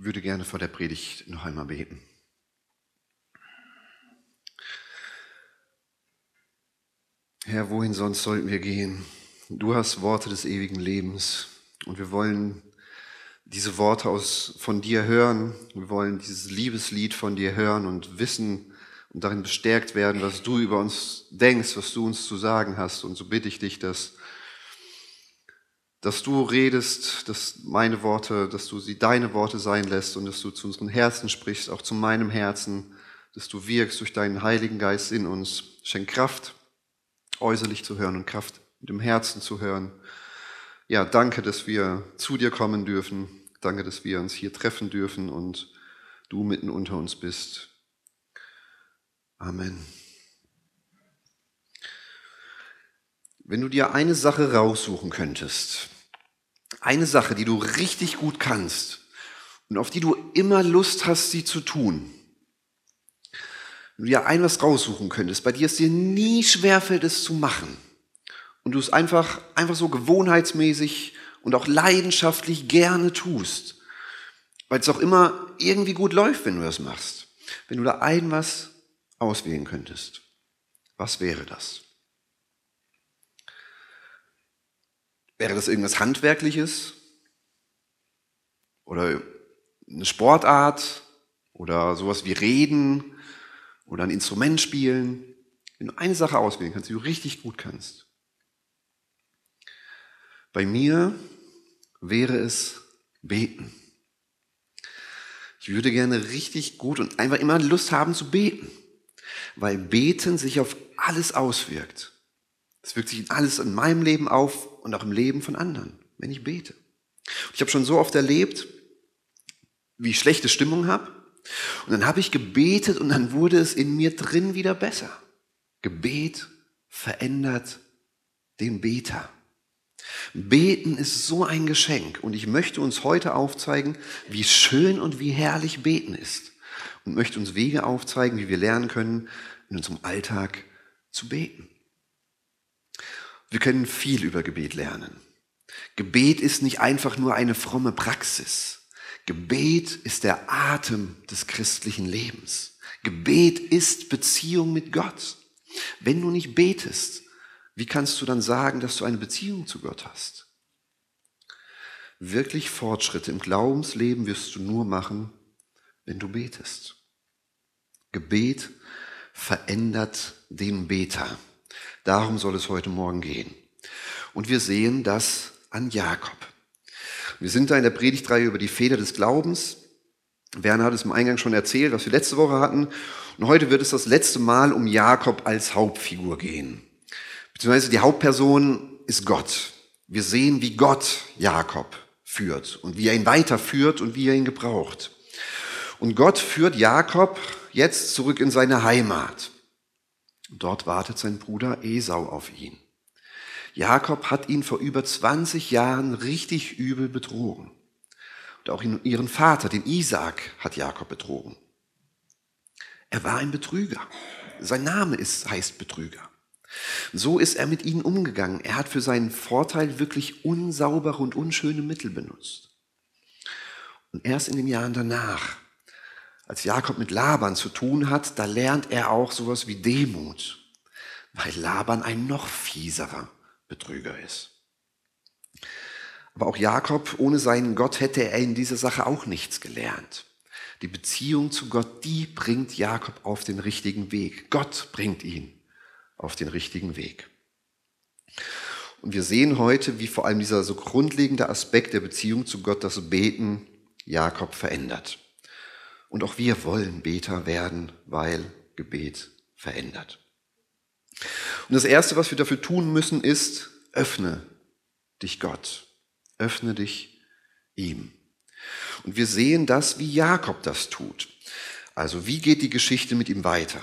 würde gerne vor der Predigt noch einmal beten. Herr, wohin sonst sollten wir gehen? Du hast Worte des ewigen Lebens und wir wollen diese Worte von dir hören. Wir wollen dieses Liebeslied von dir hören und wissen und darin bestärkt werden, was du über uns denkst, was du uns zu sagen hast. Und so bitte ich dich, dass du redest, dass meine Worte, dass du sie deine Worte sein lässt und dass du zu unseren Herzen sprichst, auch zu meinem Herzen, dass du wirkst durch deinen Heiligen Geist in uns. Schenk Kraft, äußerlich zu hören und Kraft mit dem Herzen zu hören. Ja, danke, dass wir zu dir kommen dürfen. Danke, dass wir uns hier treffen dürfen und du mitten unter uns bist. Amen. Wenn du dir eine Sache raussuchen könntest, eine Sache, die du richtig gut kannst und auf die du immer Lust hast, sie zu tun, wenn du dir etwas raussuchen könntest, bei dir es dir nie schwerfällt, es zu machen und du es einfach so gewohnheitsmäßig und auch leidenschaftlich gerne tust, weil es auch immer irgendwie gut läuft, wenn du das machst. Wenn du da etwas auswählen könntest, was wäre das? Wäre das irgendwas Handwerkliches oder eine Sportart oder sowas wie Reden oder ein Instrument spielen? Wenn du eine Sache auswählen kannst, die du richtig gut kannst. Bei mir wäre es Beten. Ich würde gerne richtig gut und einfach immer Lust haben zu beten, weil Beten sich auf alles auswirkt. Es wirkt sich in alles in meinem Leben auf und auch im Leben von anderen, wenn ich bete. Ich habe schon so oft erlebt, wie ich schlechte Stimmung habe. Und dann habe ich gebetet und dann wurde es in mir drin wieder besser. Gebet verändert den Beter. Beten ist so ein Geschenk und ich möchte uns heute aufzeigen, wie schön und wie herrlich Beten ist. Und möchte uns Wege aufzeigen, wie wir lernen können, in unserem Alltag zu beten. Wir können viel über Gebet lernen. Gebet ist nicht einfach nur eine fromme Praxis. Gebet ist der Atem des christlichen Lebens. Gebet ist Beziehung mit Gott. Wenn du nicht betest, wie kannst du dann sagen, dass du eine Beziehung zu Gott hast? Wirklich Fortschritte im Glaubensleben wirst du nur machen, wenn du betest. Gebet verändert den Beter. Darum soll es heute Morgen gehen. Und wir sehen das an Jakob. Wir sind da in der Predigtreihe über die Väter des Glaubens. Werner hat es im Eingang schon erzählt, was wir letzte Woche hatten. Und heute wird es das letzte Mal um Jakob als Hauptfigur gehen. Beziehungsweise die Hauptperson ist Gott. Wir sehen, wie Gott Jakob führt und wie er ihn weiterführt und wie er ihn gebraucht. Und Gott führt Jakob jetzt zurück in seine Heimat. Dort wartet sein Bruder Esau auf ihn. Jakob hat ihn vor über 20 Jahren richtig übel betrogen. Und auch ihren Vater, den Isaak, hat Jakob betrogen. Er war ein Betrüger. Sein Name heißt Betrüger. So ist er mit ihnen umgegangen. Er hat für seinen Vorteil wirklich unsaubere und unschöne Mittel benutzt. Und erst in den Jahren danach, als Jakob mit Laban zu tun hat, da lernt er auch sowas wie Demut, weil Laban ein noch fieserer Betrüger ist. Aber auch Jakob, ohne seinen Gott hätte er in dieser Sache auch nichts gelernt. Die Beziehung zu Gott, die bringt Jakob auf den richtigen Weg. Gott bringt ihn auf den richtigen Weg. Und wir sehen heute, wie vor allem dieser so grundlegende Aspekt der Beziehung zu Gott, das Beten, Jakob verändert. Und auch wir wollen Beter werden, weil Gebet verändert. Und das Erste, was wir dafür tun müssen, ist, öffne dich Gott. Öffne dich ihm. Und wir sehen das, wie Jakob das tut. Also wie geht die Geschichte mit ihm weiter?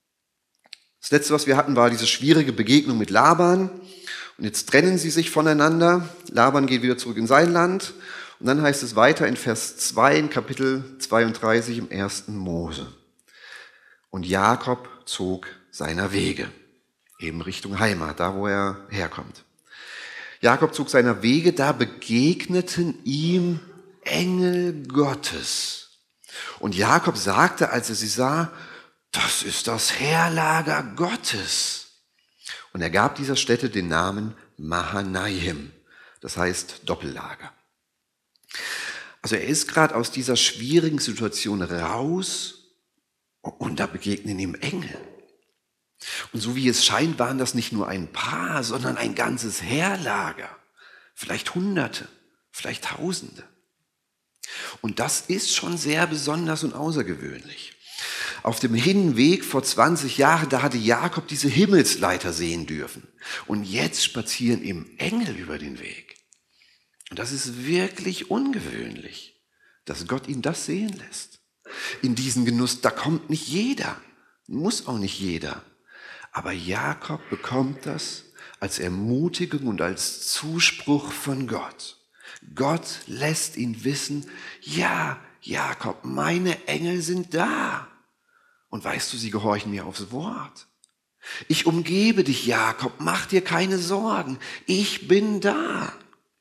Das Letzte, was wir hatten, war diese schwierige Begegnung mit Laban. Und jetzt trennen sie sich voneinander. Laban geht wieder zurück in sein Land. Und dann heißt es weiter in Vers 2 in Kapitel 32 im 1. Mose. Und Jakob zog seiner Wege, eben Richtung Heimat, da wo er herkommt. Jakob zog seiner Wege, da begegneten ihm Engel Gottes. Und Jakob sagte, als er sie sah, das ist das Heerlager Gottes. Und er gab dieser Stätte den Namen Mahanaim, das heißt Doppellager. Also er ist gerade aus dieser schwierigen Situation raus und da begegnen ihm Engel. Und so wie es scheint, waren das nicht nur ein paar, sondern ein ganzes Heerlager. Vielleicht Hunderte, vielleicht Tausende. Und das ist schon sehr besonders und außergewöhnlich. Auf dem Hinweg vor 20 Jahren, da hatte Jakob diese Himmelsleiter sehen dürfen. Und jetzt spazieren ihm Engel über den Weg. Und das ist wirklich ungewöhnlich, dass Gott ihn das sehen lässt. In diesen Genuss, da kommt nicht jeder, muss auch nicht jeder. Aber Jakob bekommt das als Ermutigung und als Zuspruch von Gott. Gott lässt ihn wissen, ja, Jakob, meine Engel sind da. Und weißt du, sie gehorchen mir aufs Wort. Ich umgebe dich, Jakob, mach dir keine Sorgen, ich bin da.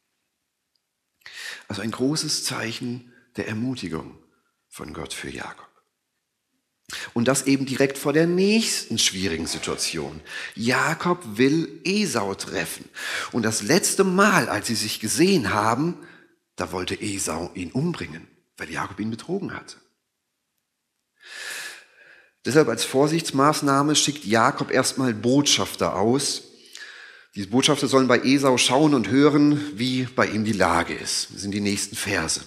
Also ein großes Zeichen der Ermutigung von Gott für Jakob. Und das eben direkt vor der nächsten schwierigen Situation. Jakob will Esau treffen. Und das letzte Mal, als sie sich gesehen haben, da wollte Esau ihn umbringen, weil Jakob ihn betrogen hatte. Deshalb als Vorsichtsmaßnahme schickt Jakob erstmal Botschafter aus. Diese Botschafter sollen bei Esau schauen und hören, wie bei ihm die Lage ist. Das sind die nächsten Verse.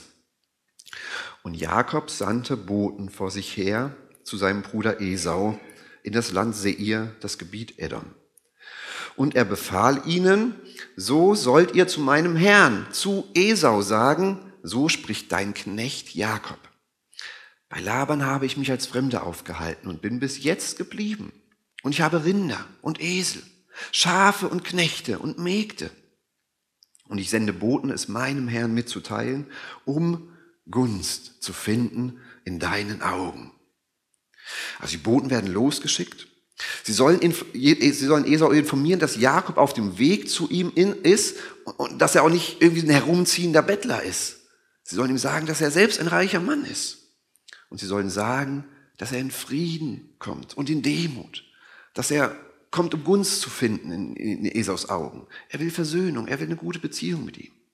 Und Jakob sandte Boten vor sich her zu seinem Bruder Esau in das Land Seir, das Gebiet Edom. Und er befahl ihnen, so sollt ihr zu meinem Herrn, zu Esau sagen, so spricht dein Knecht Jakob. Bei Laban habe ich mich als Fremder aufgehalten und bin bis jetzt geblieben. Und ich habe Rinder und Esel, Schafe und Knechte und Mägde. Und ich sende Boten, es meinem Herrn mitzuteilen, um Gunst zu finden in deinen Augen. Also die Boten werden losgeschickt. Sie sollen Esau informieren, dass Jakob auf dem Weg zu ihm ist und dass er auch nicht irgendwie ein herumziehender Bettler ist. Sie sollen ihm sagen, dass er selbst ein reicher Mann ist. Und sie sollen sagen, dass er in Frieden kommt und in Demut. Dass er kommt, um Gunst zu finden in Esaus Augen. Er will Versöhnung, er will eine gute Beziehung mit ihm.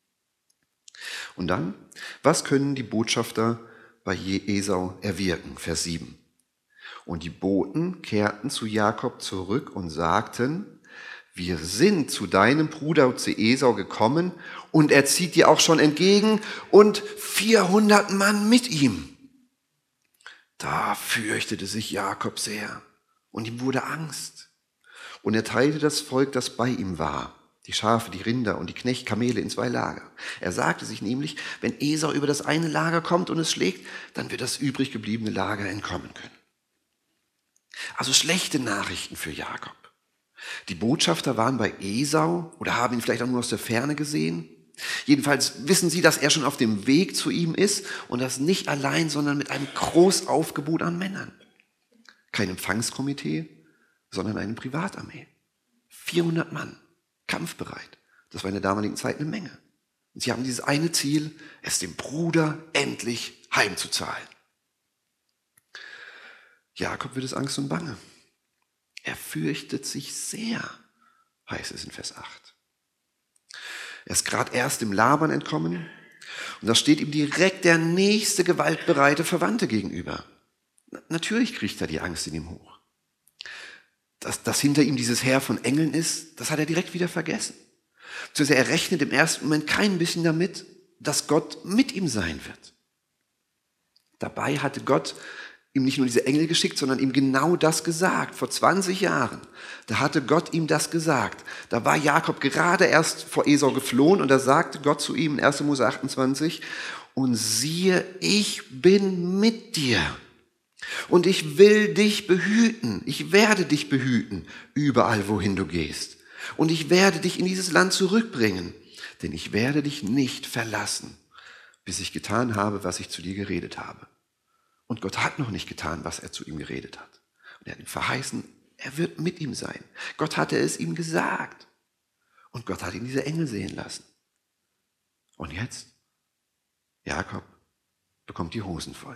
Und dann, was können die Botschafter bei Esau erwirken? Vers 7. Und die Boten kehrten zu Jakob zurück und sagten, wir sind zu deinem Bruder zu Esau gekommen und er zieht dir auch schon entgegen und 400 Mann mit ihm. Da fürchtete sich Jakob sehr und ihm wurde Angst. Und er teilte das Volk, das bei ihm war, die Schafe, die Rinder und die Knechtkamele in 2 Lager. Er sagte sich nämlich, wenn Esau über das eine Lager kommt und es schlägt, dann wird das übrig gebliebene Lager entkommen können. Also schlechte Nachrichten für Jakob. Die Botschafter waren bei Esau oder haben ihn vielleicht auch nur aus der Ferne gesehen. Jedenfalls wissen sie, dass er schon auf dem Weg zu ihm ist und das nicht allein, sondern mit einem Großaufgebot an Männern. Kein Empfangskomitee, sondern eine Privatarmee. 400 Mann, kampfbereit. Das war in der damaligen Zeit eine Menge. Und sie haben dieses eine Ziel, es dem Bruder endlich heimzuzahlen. Jakob wird es Angst und Bange. Er fürchtet sich sehr, heißt es in Vers 8. Er ist gerade erst dem Laban entkommen und da steht ihm direkt der nächste gewaltbereite Verwandte gegenüber. Natürlich kriegt er die Angst in ihm hoch. Dass hinter ihm dieses Heer von Engeln ist, das hat er direkt wieder vergessen. Er rechnet im ersten Moment kein bisschen damit, dass Gott mit ihm sein wird. Dabei hatte Gott ihm nicht nur diese Engel geschickt, sondern ihm genau das gesagt. Vor 20 Jahren, da hatte Gott ihm das gesagt. Da war Jakob gerade erst vor Esau geflohen und da sagte Gott zu ihm in 1. Mose 28, und siehe, ich bin mit dir und ich will dich behüten. Ich werde dich behüten, überall wohin du gehst. Und ich werde dich in dieses Land zurückbringen, denn ich werde dich nicht verlassen, bis ich getan habe, was ich zu dir geredet habe. Und Gott hat noch nicht getan, was er zu ihm geredet hat. Und er hat ihm verheißen, er wird mit ihm sein. Gott hatte es ihm gesagt. Und Gott hat ihn diese Engel sehen lassen. Und jetzt? Jakob bekommt die Hosen voll.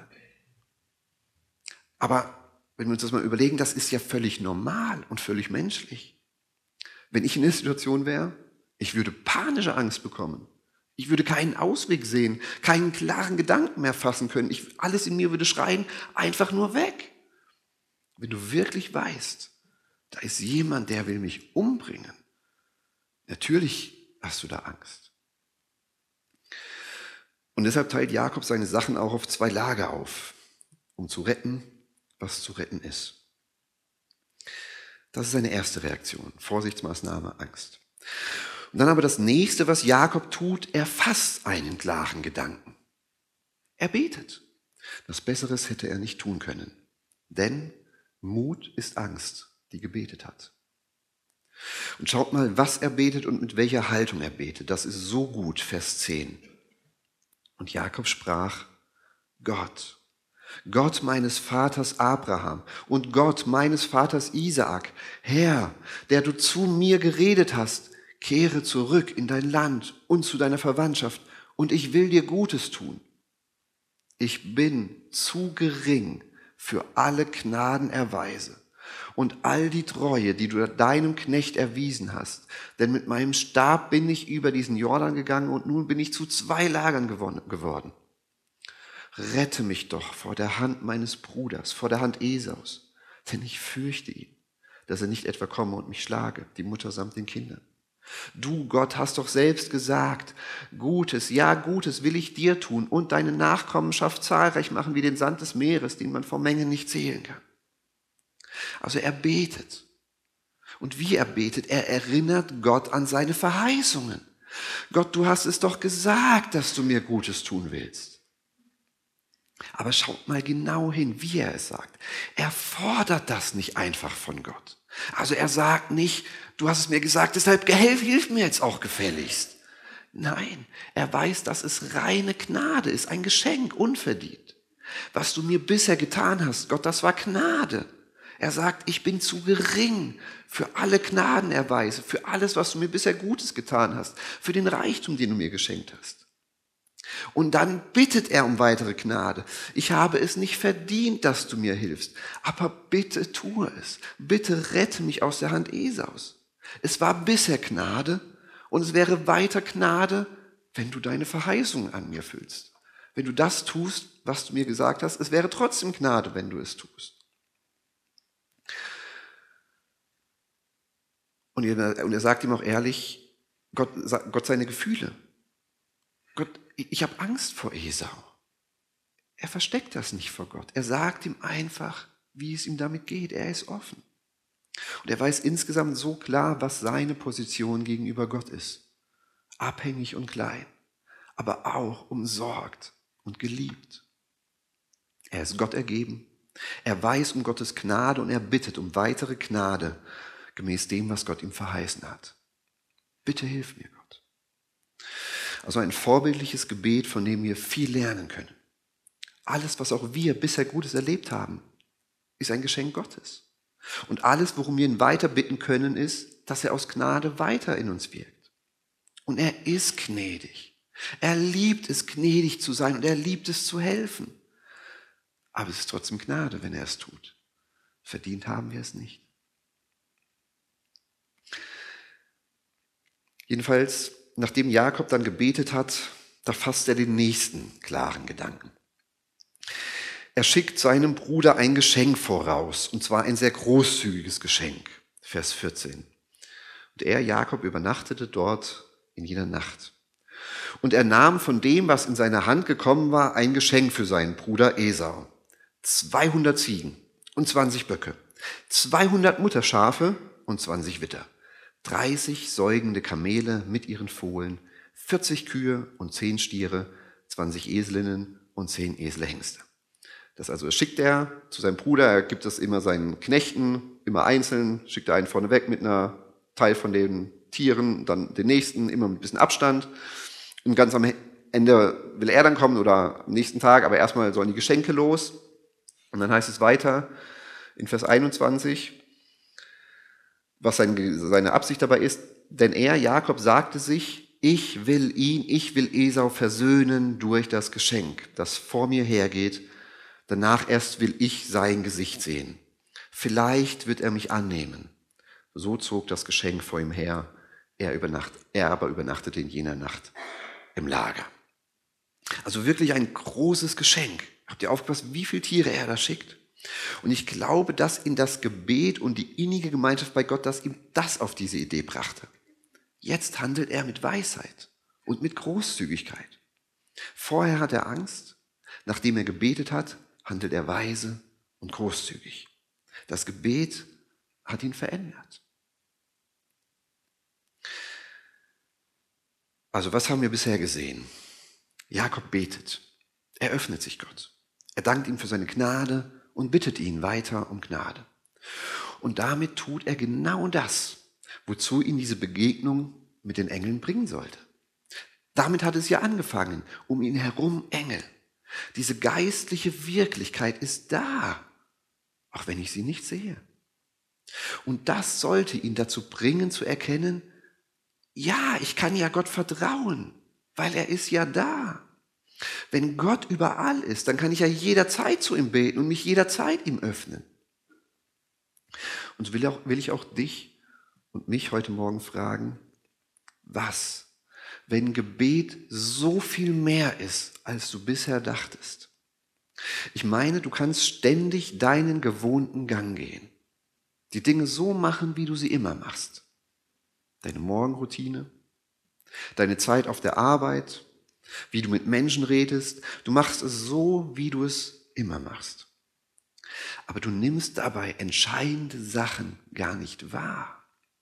Aber wenn wir uns das mal überlegen, das ist ja völlig normal und völlig menschlich. Wenn ich in der Situation wäre, ich würde panische Angst bekommen. Ich würde keinen Ausweg sehen, keinen klaren Gedanken mehr fassen können. Alles in mir würde schreien, einfach nur weg. Wenn du wirklich weißt, da ist jemand, der will mich umbringen, natürlich hast du da Angst. Und deshalb teilt Jakob seine Sachen auch auf 2 Lager auf, um zu retten, was zu retten ist. Das ist seine erste Reaktion, Vorsichtsmaßnahme, Angst. Und dann aber das nächste, was Jakob tut, er fasst einen klaren Gedanken. Er betet. Was Besseres hätte er nicht tun können. Denn Mut ist Angst, die gebetet hat. Und schaut mal, was er betet und mit welcher Haltung er betet. Das ist so gut, Vers 10. Und Jakob sprach, Gott, Gott meines Vaters Abraham und Gott meines Vaters Isaak, Herr, der du zu mir geredet hast, kehre zurück in dein Land und zu deiner Verwandtschaft, und ich will dir Gutes tun. Ich bin zu gering für alle Gnadenerweise und all die Treue, die du deinem Knecht erwiesen hast. Denn mit meinem Stab bin ich über diesen Jordan gegangen und nun bin ich zu 2 Lagern geworden. Rette mich doch vor der Hand meines Bruders, vor der Hand Esaus, denn ich fürchte ihn, dass er nicht etwa komme und mich schlage, die Mutter samt den Kindern. Du, Gott, hast doch selbst gesagt, Gutes, ja, Gutes will ich dir tun und deine Nachkommenschaft zahlreich machen wie den Sand des Meeres, den man vor Mengen nicht zählen kann. Also er betet. Und wie er betet, er erinnert Gott an seine Verheißungen. Gott, du hast es doch gesagt, dass du mir Gutes tun willst. Aber schaut mal genau hin, wie er es sagt. Er fordert das nicht einfach von Gott. Also er sagt nicht, du hast es mir gesagt, deshalb hilf mir jetzt auch gefälligst. Nein, er weiß, dass es reine Gnade ist, ein Geschenk, unverdient. Was du mir bisher getan hast, Gott, das war Gnade. Er sagt, ich bin zu gering für alle Gnadenerweise, für alles, was du mir bisher Gutes getan hast, für den Reichtum, den du mir geschenkt hast. Und dann bittet er um weitere Gnade. Ich habe es nicht verdient, dass du mir hilfst, aber bitte tue es. Bitte rette mich aus der Hand Esaus. Es war bisher Gnade und es wäre weiter Gnade, wenn du deine Verheißungen an mir füllst. Wenn du das tust, was du mir gesagt hast, es wäre trotzdem Gnade, wenn du es tust. Und er sagt ihm auch ehrlich, Gott seine Gefühle. Gott, ich habe Angst vor Esau. Er versteckt das nicht vor Gott. Er sagt ihm einfach, wie es ihm damit geht. Er ist offen. Und er weiß insgesamt so klar, was seine Position gegenüber Gott ist. Abhängig und klein, aber auch umsorgt und geliebt. Er ist Gott ergeben. Er weiß um Gottes Gnade und er bittet um weitere Gnade, gemäß dem, was Gott ihm verheißen hat. Bitte hilf mir, Gott. Also ein vorbildliches Gebet, von dem wir viel lernen können. Alles, was auch wir bisher Gutes erlebt haben, ist ein Geschenk Gottes. Und alles, worum wir ihn weiter bitten können, ist, dass er aus Gnade weiter in uns wirkt. Und er ist gnädig. Er liebt es, gnädig zu sein und er liebt es zu helfen. Aber es ist trotzdem Gnade, wenn er es tut. Verdient haben wir es nicht. Jedenfalls, nachdem Jakob dann gebetet hat, da fasst er den nächsten klaren Gedanken. Er schickt seinem Bruder ein Geschenk voraus, und zwar ein sehr großzügiges Geschenk. Vers 14. Und er, Jakob, übernachtete dort in jener Nacht. Und er nahm von dem, was in seine Hand gekommen war, ein Geschenk für seinen Bruder Esau. 200 Ziegen und 20 Böcke, 200 Mutterschafe und 20 Witter, 30 säugende Kamele mit ihren Fohlen, 40 Kühe und 10 Stiere, 20 Eselinnen und 10 Eselhengste. Das also schickt er zu seinem Bruder, er gibt es immer seinen Knechten, immer einzeln, schickt er einen vorneweg mit einer Teil von den Tieren, dann den nächsten, immer mit ein bisschen Abstand. Und ganz am Ende will er dann kommen oder am nächsten Tag, aber erstmal sollen die Geschenke los. Und dann heißt es weiter in Vers 21, was seine Absicht dabei ist, denn er, Jakob, sagte sich, ich will Esau versöhnen durch das Geschenk, das vor mir hergeht. Danach erst will ich sein Gesicht sehen. Vielleicht wird er mich annehmen. So zog das Geschenk vor ihm her. Er aber übernachtete in jener Nacht im Lager. Also wirklich ein großes Geschenk. Habt ihr aufgepasst, wie viele Tiere er da schickt? Und ich glaube, dass in das Gebet und die innige Gemeinschaft bei Gott, dass ihm das auf diese Idee brachte. Jetzt handelt er mit Weisheit und mit Großzügigkeit. Vorher hat er Angst, nachdem er gebetet hat, handelt er weise und großzügig. Das Gebet hat ihn verändert. Also was haben wir bisher gesehen? Jakob betet, er öffnet sich Gott. Er dankt ihm für seine Gnade und bittet ihn weiter um Gnade. Und damit tut er genau das, wozu ihn diese Begegnung mit den Engeln bringen sollte. Damit hat es ja angefangen, um ihn herum Engel. Diese geistliche Wirklichkeit ist da, auch wenn ich sie nicht sehe. Und das sollte ihn dazu bringen zu erkennen, ja, ich kann ja Gott vertrauen, weil er ist ja da. Wenn Gott überall ist, dann kann ich ja jederzeit zu ihm beten und mich jederzeit ihm öffnen. Und will ich auch dich und mich heute Morgen fragen, was, wenn Gebet so viel mehr ist, als du bisher dachtest? Ich meine, du kannst ständig deinen gewohnten Gang gehen. Die Dinge so machen, wie du sie immer machst. Deine Morgenroutine, deine Zeit auf der Arbeit, wie du mit Menschen redest. Du machst es so, wie du es immer machst. Aber du nimmst dabei entscheidende Sachen gar nicht wahr.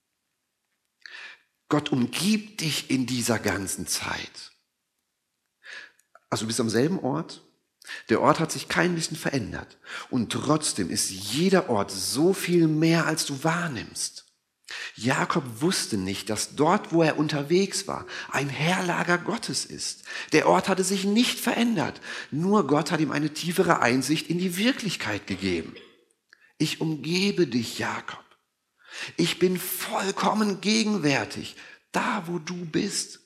Gott umgibt dich in dieser ganzen Zeit. Also du bist am selben Ort. Der Ort hat sich kein bisschen verändert. Und trotzdem ist jeder Ort so viel mehr, als du wahrnimmst. Jakob wusste nicht, dass dort, wo er unterwegs war, ein Heerlager Gottes ist. Der Ort hatte sich nicht verändert. Nur Gott hat ihm eine tiefere Einsicht in die Wirklichkeit gegeben. Ich umgebe dich, Jakob. Ich bin vollkommen gegenwärtig, da wo du bist.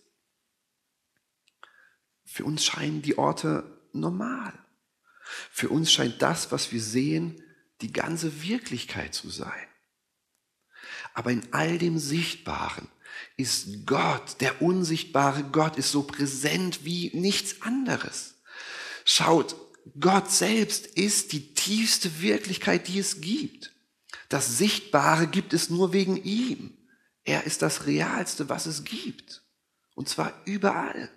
Für uns scheinen die Orte normal. Für uns scheint das, was wir sehen, die ganze Wirklichkeit zu sein. Aber in all dem Sichtbaren ist Gott, der unsichtbare Gott, ist so präsent wie nichts anderes. Schaut, Gott selbst ist die tiefste Wirklichkeit, die es gibt. Das Sichtbare gibt es nur wegen ihm. Er ist das Realste, was es gibt. Und zwar überall.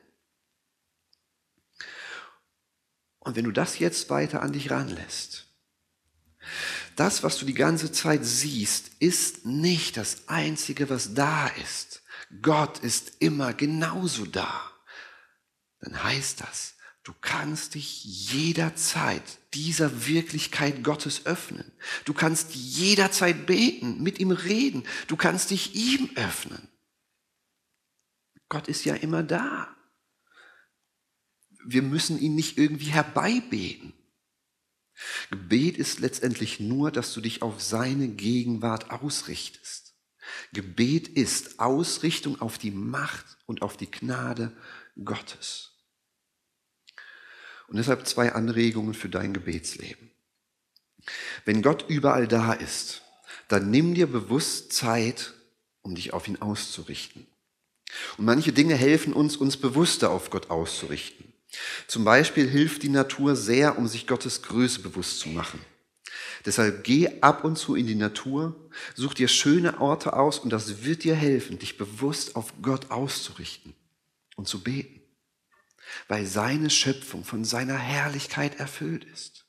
Und wenn du das jetzt weiter an dich ranlässt, das, was du die ganze Zeit siehst, ist nicht das Einzige, was da ist. Gott ist immer genauso da. Dann heißt das, du kannst dich jederzeit dieser Wirklichkeit Gottes öffnen. Du kannst jederzeit beten, mit ihm reden. Du kannst dich ihm öffnen. Gott ist ja immer da. Wir müssen ihn nicht irgendwie herbeibeten. Gebet ist letztendlich nur, dass du dich auf seine Gegenwart ausrichtest. Gebet ist Ausrichtung auf die Macht und auf die Gnade Gottes. Und deshalb 2 Anregungen für dein Gebetsleben. Wenn Gott überall da ist, dann nimm dir bewusst Zeit, um dich auf ihn auszurichten. Und manche Dinge helfen uns bewusster auf Gott auszurichten. Zum Beispiel hilft die Natur sehr, um sich Gottes Größe bewusst zu machen. Deshalb geh ab und zu in die Natur, such dir schöne Orte aus und das wird dir helfen, dich bewusst auf Gott auszurichten und zu beten, weil seine Schöpfung von seiner Herrlichkeit erfüllt ist.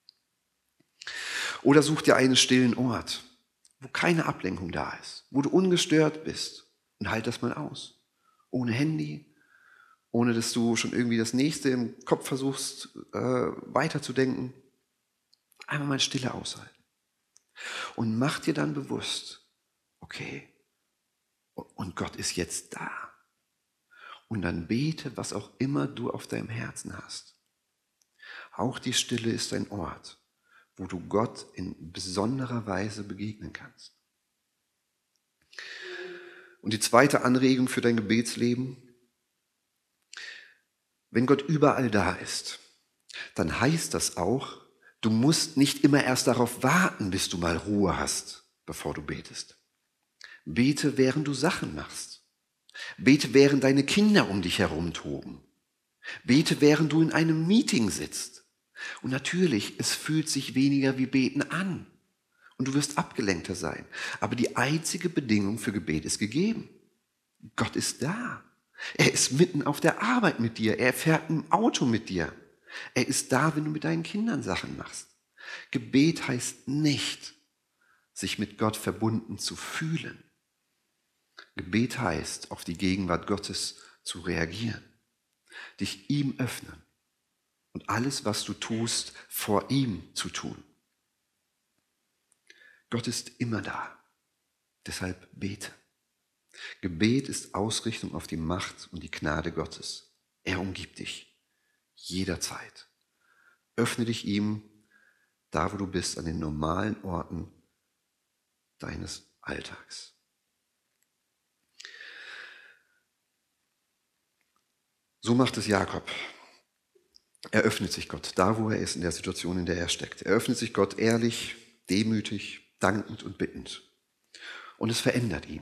Oder such dir einen stillen Ort, wo keine Ablenkung da ist, wo du ungestört bist und halt das mal aus, ohne Handy, ohne dass du schon irgendwie das Nächste im Kopf versuchst weiterzudenken. Einmal mal Stille aushalten. Und mach dir dann bewusst, okay, und Gott ist jetzt da. Und dann bete, was auch immer du auf deinem Herzen hast. Auch die Stille ist ein Ort, wo du Gott in besonderer Weise begegnen kannst. Und die zweite Anregung für dein Gebetsleben: Wenn Gott überall da ist, dann heißt das auch, du musst nicht immer erst darauf warten, bis du mal Ruhe hast, bevor du betest. Bete, während du Sachen machst. Bete, während deine Kinder um dich herum toben. Bete, während du in einem Meeting sitzt. Und natürlich, es fühlt sich weniger wie Beten an. Und du wirst abgelenkter sein. Aber die einzige Bedingung für Gebet ist gegeben. Gott ist da. Er ist mitten auf der Arbeit mit dir. Er fährt im Auto mit dir. Er ist da, wenn du mit deinen Kindern Sachen machst. Gebet heißt nicht, sich mit Gott verbunden zu fühlen. Gebet heißt, auf die Gegenwart Gottes zu reagieren, dich ihm öffnen und alles, was du tust, vor ihm zu tun. Gott ist immer da, deshalb bete. Gebet ist Ausrichtung auf die Macht und die Gnade Gottes. Er umgibt dich jederzeit. Öffne dich ihm, da wo du bist, an den normalen Orten deines Alltags. So macht es Jakob. Er öffnet sich Gott, da wo er ist, in der Situation, in der er steckt. Er öffnet sich Gott ehrlich, demütig, dankend und bittend. Und es verändert ihn.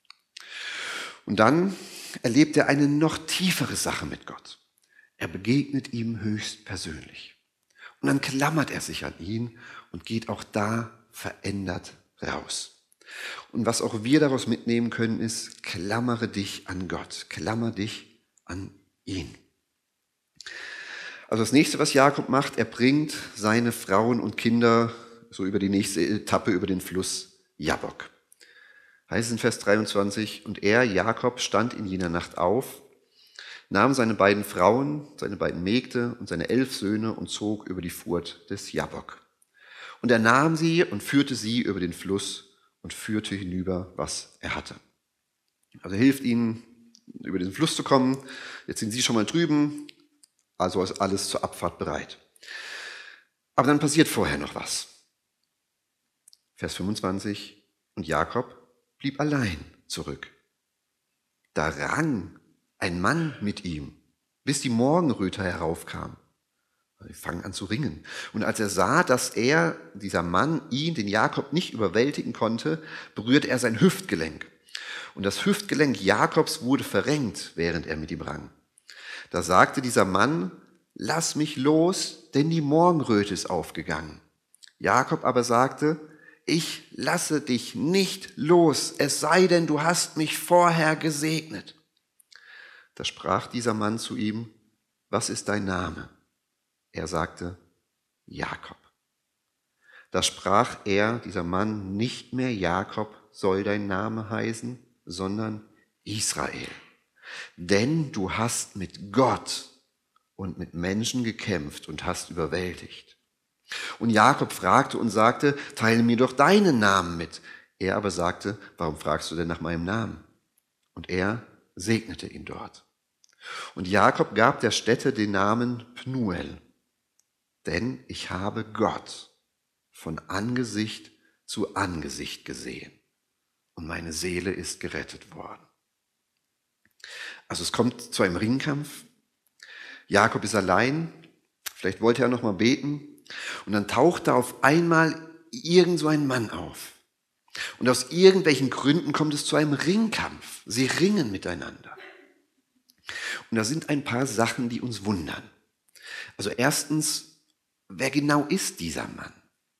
Und dann erlebt er eine noch tiefere Sache mit Gott. Er begegnet ihm höchst persönlich. Und dann klammert er sich an ihn und geht auch da verändert raus. Und was auch wir daraus mitnehmen können, ist, klammere dich an Gott, klammer dich an ihn. Also das nächste, was Jakob macht, er bringt seine Frauen und Kinder so über die nächste Etappe über den Fluss Jabbok. Heißt es in Vers 23, und er, Jakob, stand in jener Nacht auf, nahm seine beiden Frauen, seine beiden Mägde und seine 11 Söhne und zog über die Furt des Jabbok. Und er nahm sie und führte sie über den Fluss und führte hinüber, was er hatte. Also er hilft ihnen, über den Fluss zu kommen. Jetzt sind sie schon mal drüben, also ist alles zur Abfahrt bereit. Aber dann passiert vorher noch was. Vers 25, und Jakob blieb allein zurück. Da rang ein Mann mit ihm, bis die Morgenröte heraufkam. Sie fangen an zu ringen. Und als er sah, dass dieser Mann, den Jakob nicht überwältigen konnte, berührte er sein Hüftgelenk. Und das Hüftgelenk Jakobs wurde verrenkt, während er mit ihm rang. Da sagte dieser Mann, lass mich los, denn die Morgenröte ist aufgegangen. Jakob aber sagte, ich lasse dich nicht los, es sei denn, du hast mich vorher gesegnet. Da sprach dieser Mann zu ihm, was ist dein Name? Er sagte, Jakob. Da sprach dieser Mann, nicht mehr Jakob soll dein Name heißen, sondern Israel. Denn du hast mit Gott und mit Menschen gekämpft und hast überwältigt. Und Jakob fragte und sagte, teile mir doch deinen Namen mit. Er aber sagte, warum fragst du denn nach meinem Namen? Und er segnete ihn dort. Und Jakob gab der Stätte den Namen Pnuel, denn ich habe Gott von Angesicht zu Angesicht gesehen und meine Seele ist gerettet worden. Also es kommt zu einem Ringkampf. Jakob ist allein, vielleicht wollte er noch mal beten. Und dann taucht da auf einmal irgend so ein Mann auf. Und aus irgendwelchen Gründen kommt es zu einem Ringkampf. Sie ringen miteinander. Und da sind ein paar Sachen, die uns wundern. Also erstens, wer genau ist dieser Mann?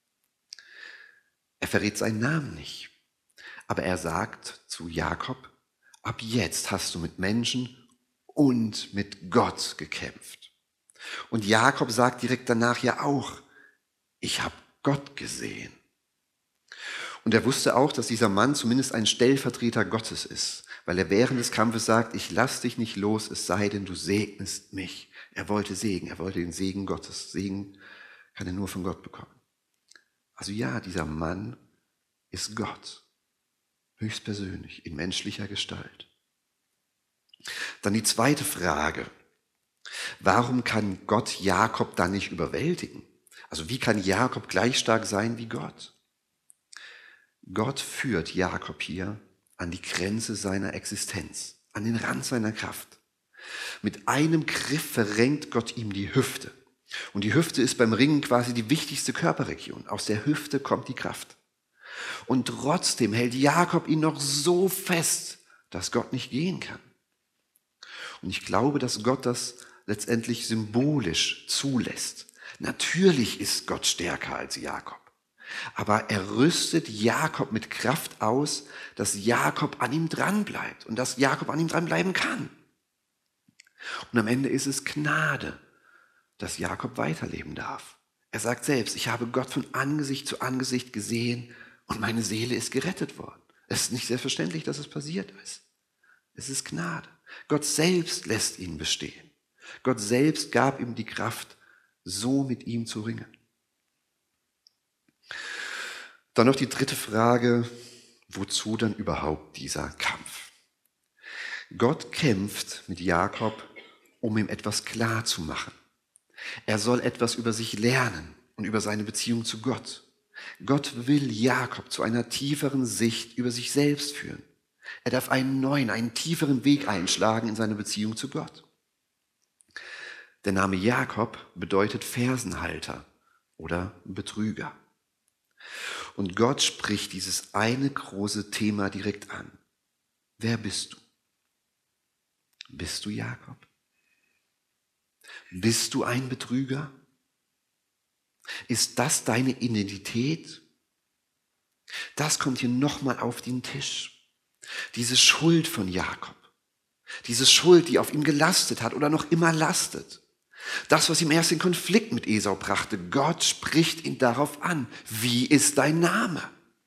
Er verrät seinen Namen nicht. Aber er sagt zu Jakob, ab jetzt hast du mit Menschen und mit Gott gekämpft. Und Jakob sagt direkt danach ja auch, ich habe Gott gesehen. Und er wusste auch, dass dieser Mann zumindest ein Stellvertreter Gottes ist, weil er während des Kampfes sagt, ich lass dich nicht los, es sei denn, du segnest mich. Er wollte Segen, er wollte den Segen Gottes. Segen kann er nur von Gott bekommen. Also ja, dieser Mann ist Gott, höchstpersönlich, in menschlicher Gestalt. Dann die zweite Frage. Warum kann Gott Jakob dann nicht überwältigen? Also wie kann Jakob gleich stark sein wie Gott? Gott führt Jakob hier an die Grenze seiner Existenz, an den Rand seiner Kraft. Mit einem Griff verrenkt Gott ihm die Hüfte. Und die Hüfte ist beim Ringen quasi die wichtigste Körperregion. Aus der Hüfte kommt die Kraft. Und trotzdem hält Jakob ihn noch so fest, dass Gott nicht gehen kann. Und ich glaube, dass Gott das letztendlich symbolisch zulässt. Natürlich ist Gott stärker als Jakob. Aber er rüstet Jakob mit Kraft aus, dass Jakob an ihm dran bleibt und dass Jakob an ihm dran bleiben kann. Und am Ende ist es Gnade, dass Jakob weiterleben darf. Er sagt selbst, ich habe Gott von Angesicht zu Angesicht gesehen und meine Seele ist gerettet worden. Es ist nicht selbstverständlich, dass es passiert ist. Es ist Gnade. Gott selbst lässt ihn bestehen. Gott selbst gab ihm die Kraft, so mit ihm zu ringen. Dann noch die dritte Frage, wozu dann überhaupt dieser Kampf? Gott kämpft mit Jakob, um ihm etwas klar zu machen. Er soll etwas über sich lernen und über seine Beziehung zu Gott. Gott will Jakob zu einer tieferen Sicht über sich selbst führen. Er darf einen tieferen Weg einschlagen in seine Beziehung zu Gott. Der Name Jakob bedeutet Fersenhalter oder Betrüger. Und Gott spricht dieses eine große Thema direkt an. Wer bist du? Bist du Jakob? Bist du ein Betrüger? Ist das deine Identität? Das kommt hier nochmal auf den Tisch. Diese Schuld von Jakob. Diese Schuld, die auf ihm gelastet hat oder noch immer lastet. Das, was ihm erst den Konflikt mit Esau brachte. Gott spricht ihn darauf an. Wie ist dein Name?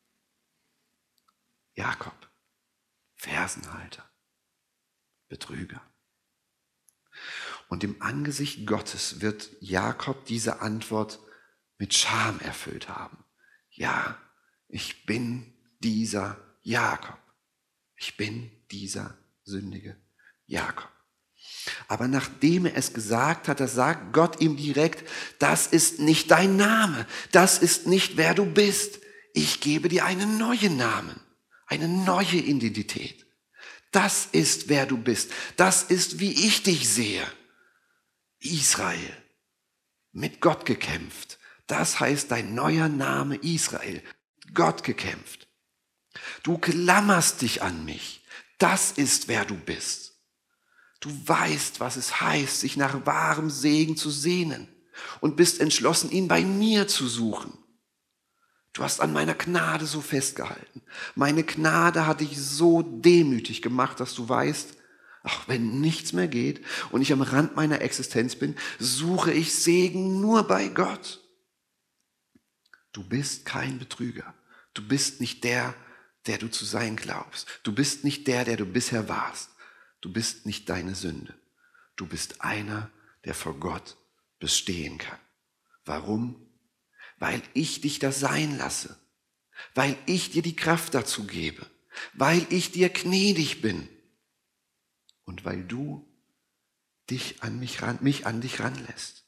Jakob, Fersenhalter, Betrüger. Und im Angesicht Gottes wird Jakob diese Antwort mit Scham erfüllt haben. Ja, ich bin dieser Jakob. Ich bin dieser sündige Jakob. Aber nachdem er es gesagt hat, da sagt Gott ihm direkt, das ist nicht dein Name, das ist nicht wer du bist. Ich gebe dir einen neuen Namen, eine neue Identität. Das ist wer du bist, das ist wie ich dich sehe. Israel, mit Gott gekämpft, das heißt dein neuer Name Israel, Gott gekämpft. Du klammerst dich an mich, das ist wer du bist. Du weißt, was es heißt, sich nach wahrem Segen zu sehnen und bist entschlossen, ihn bei mir zu suchen. Du hast an meiner Gnade so festgehalten. Meine Gnade hat dich so demütig gemacht, dass du weißt, auch wenn nichts mehr geht und ich am Rand meiner Existenz bin, suche ich Segen nur bei Gott. Du bist kein Betrüger. Du bist nicht der du zu sein glaubst. Du bist nicht der du bisher warst. Du bist nicht deine Sünde. Du bist einer, der vor Gott bestehen kann. Warum? Weil ich dich das sein lasse. Weil ich dir die Kraft dazu gebe. Weil ich dir gnädig bin. Und weil du mich an dich ranlässt.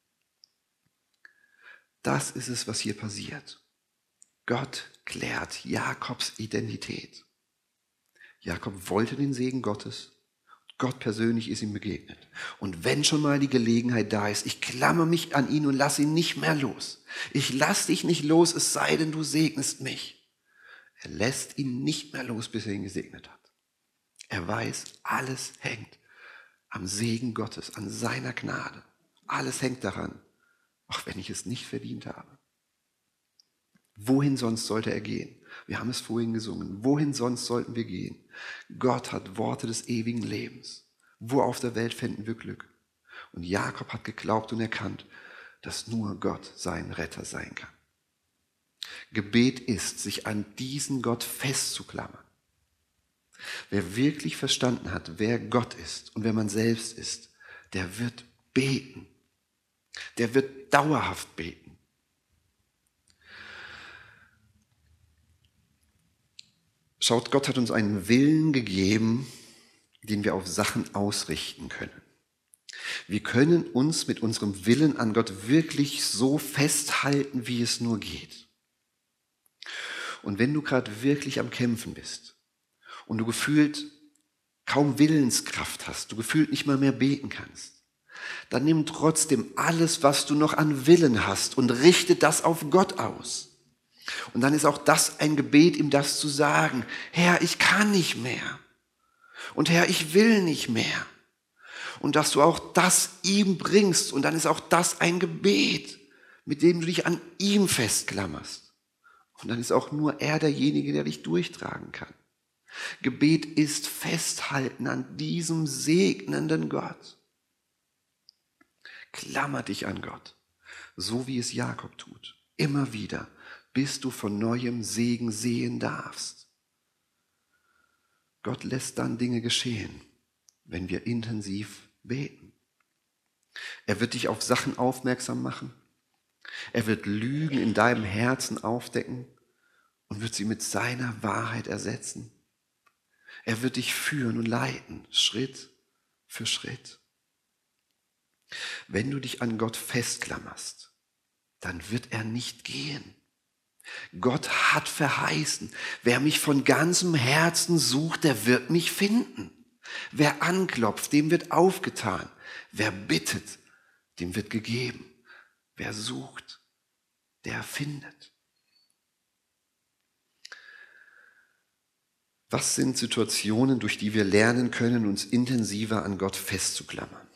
Das ist es, was hier passiert. Gott klärt Jakobs Identität. Jakob wollte den Segen Gottes. Gott persönlich ist ihm begegnet. Und wenn schon mal die Gelegenheit da ist, ich klammer mich an ihn und lasse ihn nicht mehr los. Ich lasse dich nicht los, es sei denn, du segnest mich. Er lässt ihn nicht mehr los, bis er ihn gesegnet hat. Er weiß, alles hängt am Segen Gottes, an seiner Gnade. Alles hängt daran, auch wenn ich es nicht verdient habe. Wohin sonst sollte er gehen? Wir haben es vorhin gesungen. Wohin sonst sollten wir gehen? Gott hat Worte des ewigen Lebens. Wo auf der Welt finden wir Glück? Und Jakob hat geglaubt und erkannt, dass nur Gott sein Retter sein kann. Gebet ist, sich an diesen Gott festzuklammern. Wer wirklich verstanden hat, wer Gott ist und wer man selbst ist, der wird beten. Der wird dauerhaft beten. Schaut, Gott hat uns einen Willen gegeben, den wir auf Sachen ausrichten können. Wir können uns mit unserem Willen an Gott wirklich so festhalten, wie es nur geht. Und wenn du gerade wirklich am Kämpfen bist und du gefühlt kaum Willenskraft hast, du gefühlt nicht mal mehr beten kannst, dann nimm trotzdem alles, was du noch an Willen hast und richte das auf Gott aus. Und dann ist auch das ein Gebet, ihm das zu sagen: Herr, ich kann nicht mehr. Und Herr, ich will nicht mehr. Und dass du auch das ihm bringst. Und dann ist auch das ein Gebet, mit dem du dich an ihm festklammerst. Und dann ist auch nur er derjenige, der dich durchtragen kann. Gebet ist Festhalten an diesem segnenden Gott. Klammer dich an Gott, so wie es Jakob tut. Immer wieder, bis du von neuem Segen sehen darfst. Gott lässt dann Dinge geschehen, wenn wir intensiv beten. Er wird dich auf Sachen aufmerksam machen. Er wird Lügen in deinem Herzen aufdecken und wird sie mit seiner Wahrheit ersetzen. Er wird dich führen und leiten, Schritt für Schritt. Wenn du dich an Gott festklammerst, dann wird er nicht gehen. Gott hat verheißen, wer mich von ganzem Herzen sucht, der wird mich finden. Wer anklopft, dem wird aufgetan. Wer bittet, dem wird gegeben. Wer sucht, der findet. Was sind Situationen, durch die wir lernen können, uns intensiver an Gott festzuklammern?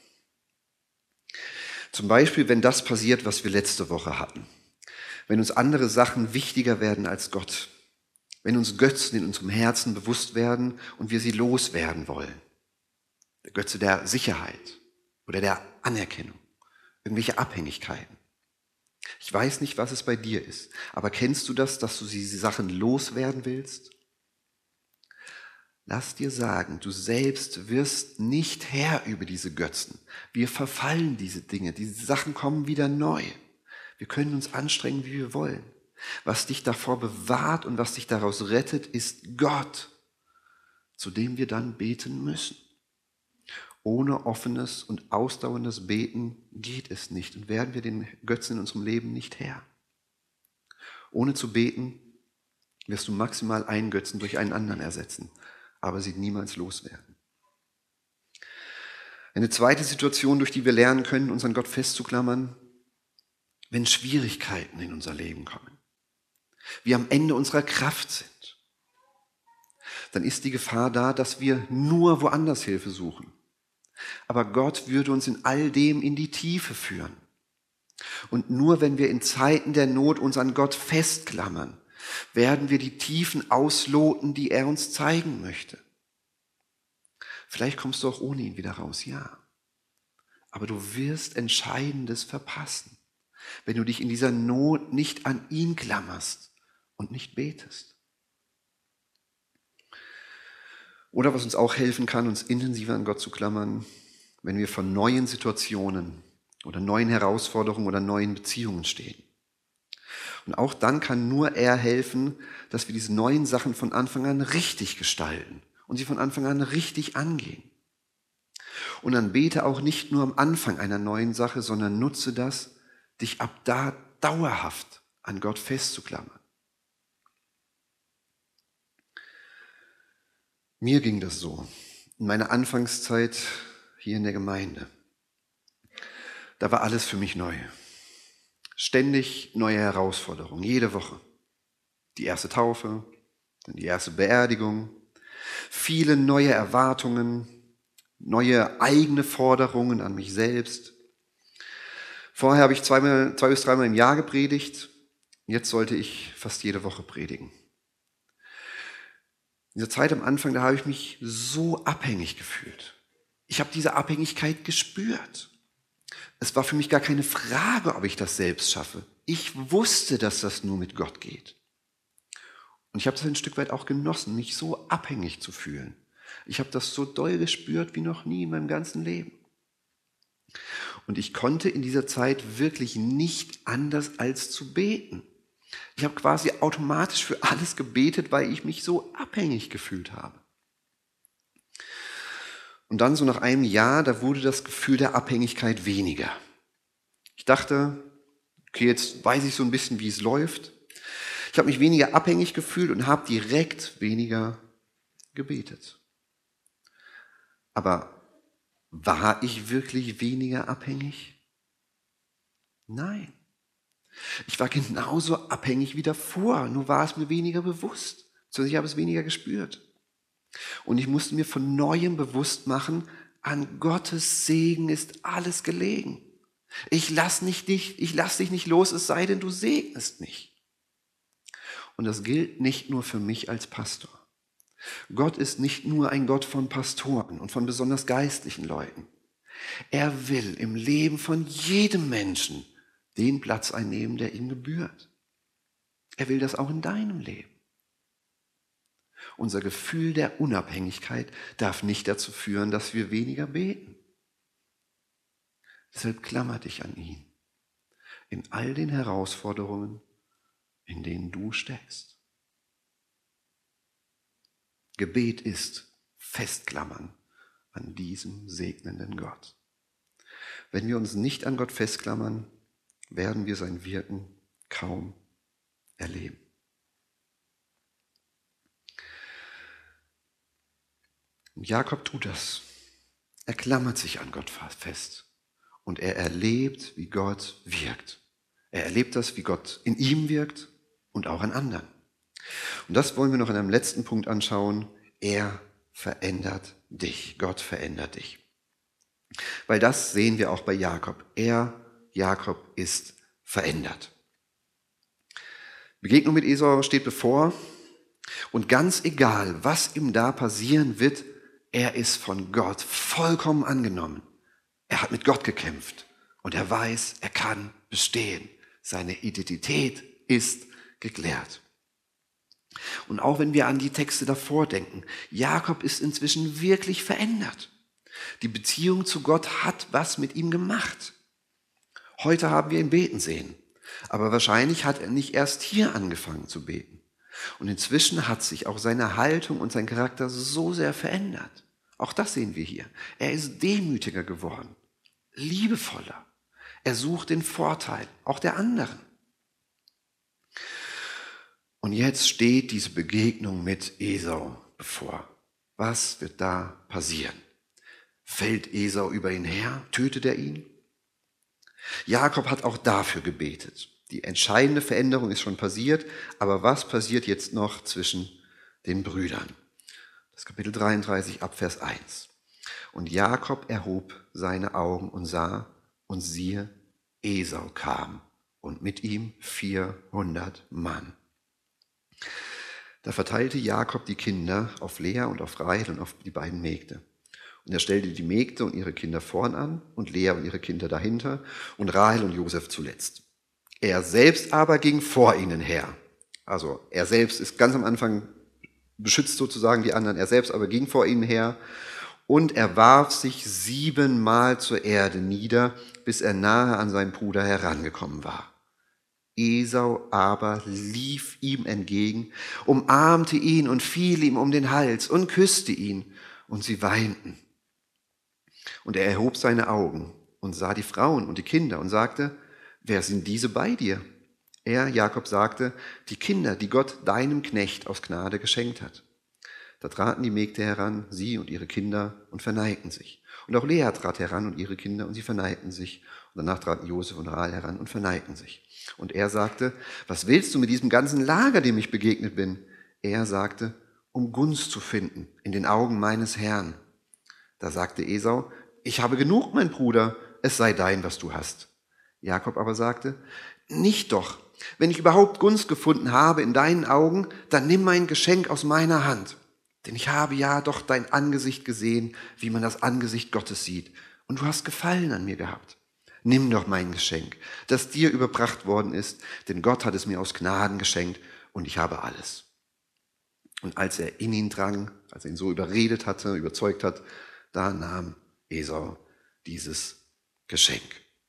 Zum Beispiel, wenn das passiert, was wir letzte Woche hatten. Wenn uns andere Sachen wichtiger werden als Gott. Wenn uns Götzen in unserem Herzen bewusst werden und wir sie loswerden wollen. Der Götze der Sicherheit oder der Anerkennung. Irgendwelche Abhängigkeiten. Ich weiß nicht, was es bei dir ist, aber kennst du das, dass du diese Sachen loswerden willst? Lass dir sagen, du selbst wirst nicht Herr über diese Götzen. Wir verfallen diese Dinge, diese Sachen kommen wieder neu. Wir können uns anstrengen, wie wir wollen. Was dich davor bewahrt und was dich daraus rettet, ist Gott, zu dem wir dann beten müssen. Ohne offenes und ausdauerndes Beten geht es nicht und werden wir den Götzen in unserem Leben nicht Herr. Ohne zu beten wirst du maximal einen Götzen durch einen anderen ersetzen, aber sie niemals loswerden. Eine zweite Situation, durch die wir lernen können, uns an Gott festzuklammern, wenn Schwierigkeiten in unser Leben kommen, wir am Ende unserer Kraft sind, dann ist die Gefahr da, dass wir nur woanders Hilfe suchen. Aber Gott würde uns in all dem in die Tiefe führen. Und nur wenn wir in Zeiten der Not uns an Gott festklammern, werden wir die Tiefen ausloten, die er uns zeigen möchte. Vielleicht kommst du auch ohne ihn wieder raus, ja. Aber du wirst Entscheidendes verpassen, wenn du dich in dieser Not nicht an ihn klammerst und nicht betest. Oder was uns auch helfen kann, uns intensiver an Gott zu klammern, wenn wir vor neuen Situationen oder neuen Herausforderungen oder neuen Beziehungen stehen. Und auch dann kann nur er helfen, dass wir diese neuen Sachen von Anfang an richtig gestalten und sie von Anfang an richtig angehen. Und dann bete auch nicht nur am Anfang einer neuen Sache, sondern nutze das, dich ab da dauerhaft an Gott festzuklammern. Mir ging das so in meiner Anfangszeit hier in der Gemeinde. Da war alles für mich neu. Ständig neue Herausforderungen, jede Woche. Die erste Taufe, dann die erste Beerdigung, viele neue Erwartungen, neue eigene Forderungen an mich selbst. Vorher habe ich 2 bis 3 Mal im Jahr gepredigt, jetzt sollte ich fast jede Woche predigen. In dieser Zeit am Anfang, da habe ich mich so abhängig gefühlt. Ich habe diese Abhängigkeit gespürt. Es war für mich gar keine Frage, ob ich das selbst schaffe. Ich wusste, dass das nur mit Gott geht. Und ich habe das ein Stück weit auch genossen, mich so abhängig zu fühlen. Ich habe das so doll gespürt wie noch nie in meinem ganzen Leben. Und ich konnte in dieser Zeit wirklich nicht anders als zu beten. Ich habe quasi automatisch für alles gebetet, weil ich mich so abhängig gefühlt habe. Und dann so nach einem Jahr, da wurde das Gefühl der Abhängigkeit weniger. Ich dachte, okay, jetzt weiß ich so ein bisschen, wie es läuft. Ich habe mich weniger abhängig gefühlt und habe direkt weniger gebetet. Aber war ich wirklich weniger abhängig? Nein. Ich war genauso abhängig wie davor, nur war es mir weniger bewusst. Ich habe es weniger gespürt. Und ich musste mir von neuem bewusst machen, an Gottes Segen ist alles gelegen. Ich lass dich nicht los, es sei denn, du segnest mich. Und das gilt nicht nur für mich als Pastor. Gott ist nicht nur ein Gott von Pastoren und von besonders geistlichen Leuten. Er will im Leben von jedem Menschen den Platz einnehmen, der ihm gebührt. Er will das auch in deinem Leben. Unser Gefühl der Unabhängigkeit darf nicht dazu führen, dass wir weniger beten. Deshalb klammer dich an ihn in all den Herausforderungen, in denen du steckst. Gebet ist Festklammern an diesem segnenden Gott. Wenn wir uns nicht an Gott festklammern, werden wir sein Wirken kaum erleben. Und Jakob tut das. Er klammert sich an Gott fest und er erlebt, wie Gott wirkt. Er erlebt das, wie Gott in ihm wirkt und auch an anderen. Und das wollen wir noch in einem letzten Punkt anschauen. Er verändert dich. Gott verändert dich. Weil das sehen wir auch bei Jakob. Jakob, ist verändert. Begegnung mit Esau steht bevor. Und ganz egal, was ihm da passieren wird, er ist von Gott vollkommen angenommen. Er hat mit Gott gekämpft und er weiß, er kann bestehen. Seine Identität ist geklärt. Und auch wenn wir an die Texte davor denken, Jakob ist inzwischen wirklich verändert. Die Beziehung zu Gott hat was mit ihm gemacht. Heute haben wir ihn beten sehen, aber wahrscheinlich hat er nicht erst hier angefangen zu beten. Und inzwischen hat sich auch seine Haltung und sein Charakter so sehr verändert. Auch das sehen wir hier. Er ist demütiger geworden, liebevoller. Er sucht den Vorteil, auch der anderen. Und jetzt steht diese Begegnung mit Esau bevor. Was wird da passieren? Fällt Esau über ihn her? Tötet er ihn? Jakob hat auch dafür gebetet. Die entscheidende Veränderung ist schon passiert, aber was passiert jetzt noch zwischen den Brüdern? Das Kapitel 33 ab Vers 1. Und Jakob erhob seine Augen und sah, und siehe, Esau kam und mit ihm 400 Mann. Da verteilte Jakob die Kinder auf Lea und auf Rachel und auf die beiden Mägde. Und er stellte die Mägde und ihre Kinder vorn an und Lea und ihre Kinder dahinter und Rachel und Josef zuletzt. Er selbst aber ging vor ihnen her. Also er selbst ist ganz am Anfang beschützt sozusagen die anderen. Er selbst aber ging vor ihnen her und er warf sich 7-mal zur Erde nieder, bis er nahe an seinen Bruder herangekommen war. Esau aber lief ihm entgegen, umarmte ihn und fiel ihm um den Hals und küsste ihn, und sie weinten. Und er erhob seine Augen und sah die Frauen und die Kinder und sagte, wer sind diese bei dir? Er, Jakob, sagte, die Kinder, die Gott deinem Knecht aus Gnade geschenkt hat. Da traten die Mägde heran, sie und ihre Kinder, und verneigten sich. Und auch Lea trat heran und ihre Kinder, und sie verneigten sich. Und danach traten Josef und Rachel heran und verneigten sich. Und er sagte, was willst du mit diesem ganzen Lager, dem ich begegnet bin? Er sagte, um Gunst zu finden in den Augen meines Herrn. Da sagte Esau, ich habe genug, mein Bruder, es sei dein, was du hast. Jakob aber sagte, nicht doch, wenn ich überhaupt Gunst gefunden habe in deinen Augen, dann nimm mein Geschenk aus meiner Hand. Denn ich habe ja doch dein Angesicht gesehen, wie man das Angesicht Gottes sieht. Und du hast Gefallen an mir gehabt. Nimm doch mein Geschenk, das dir überbracht worden ist, denn Gott hat es mir aus Gnaden geschenkt und ich habe alles. Und als er in ihn drang, als er ihn so überredet hatte, überzeugt hat, da nahm Esau dieses Geschenk.